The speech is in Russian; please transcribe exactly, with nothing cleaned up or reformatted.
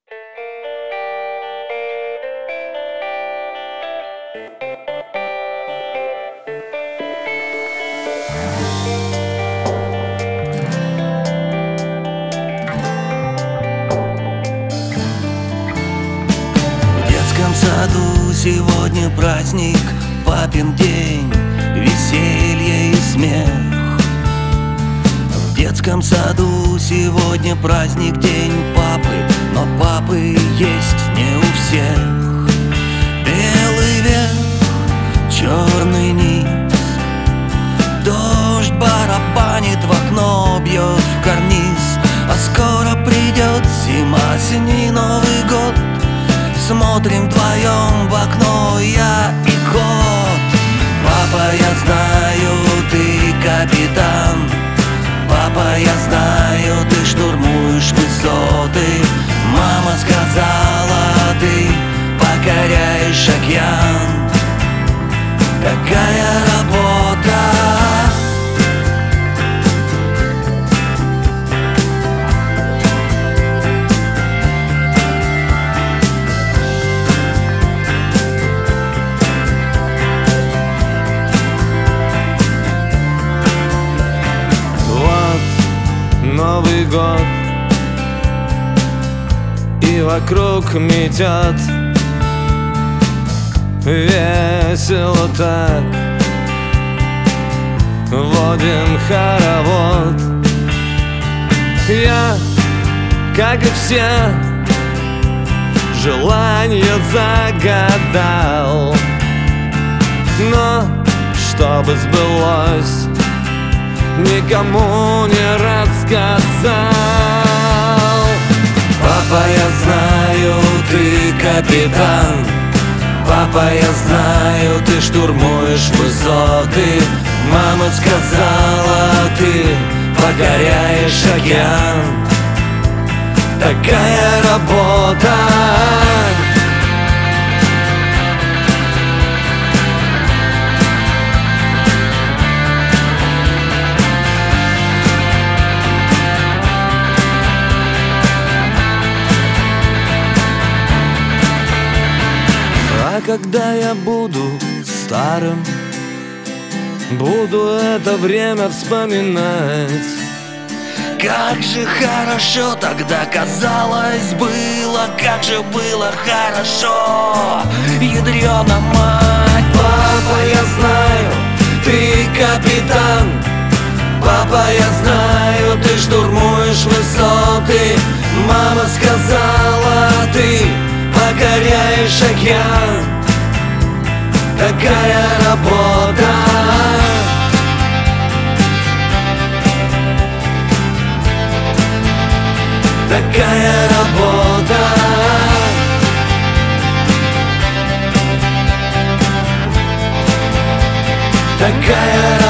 В детском саду сегодня праздник, папин день, веселье и смех. В детском саду сегодня праздник, день папы, но папы есть не у всех. Белый верх, черный низ, дождь барабанит в окно, бьет в карниз. А скоро придет зима, осенний Новый год. Смотрим вдвоем в окно, я и кот. Папа, я знаю, ты капитан. Папа, я знаю, ты штурмуешь высоты. Мама сказала, ты покоряешь океан. Какая работа! Новый год, и вокруг метет весело так. Водим хоровод. Я, как и все, желание загадал, но чтобы сбылось, никому не рассказал. Папа, я знаю, ты капитан. Папа, я знаю, ты штурмуешь высоты. Мама сказала, ты покоряешь океан. Такая работа. А когда я буду старым, буду это время вспоминать. Как же хорошо тогда казалось было, как же было хорошо, ядрёна мать. Папа, я знаю, ты капитан. Папа, я знаю, ты штурмуешь высоты. Мама сказала, ты покоряешь океан. Такая работа. Такая работа. Такая работа.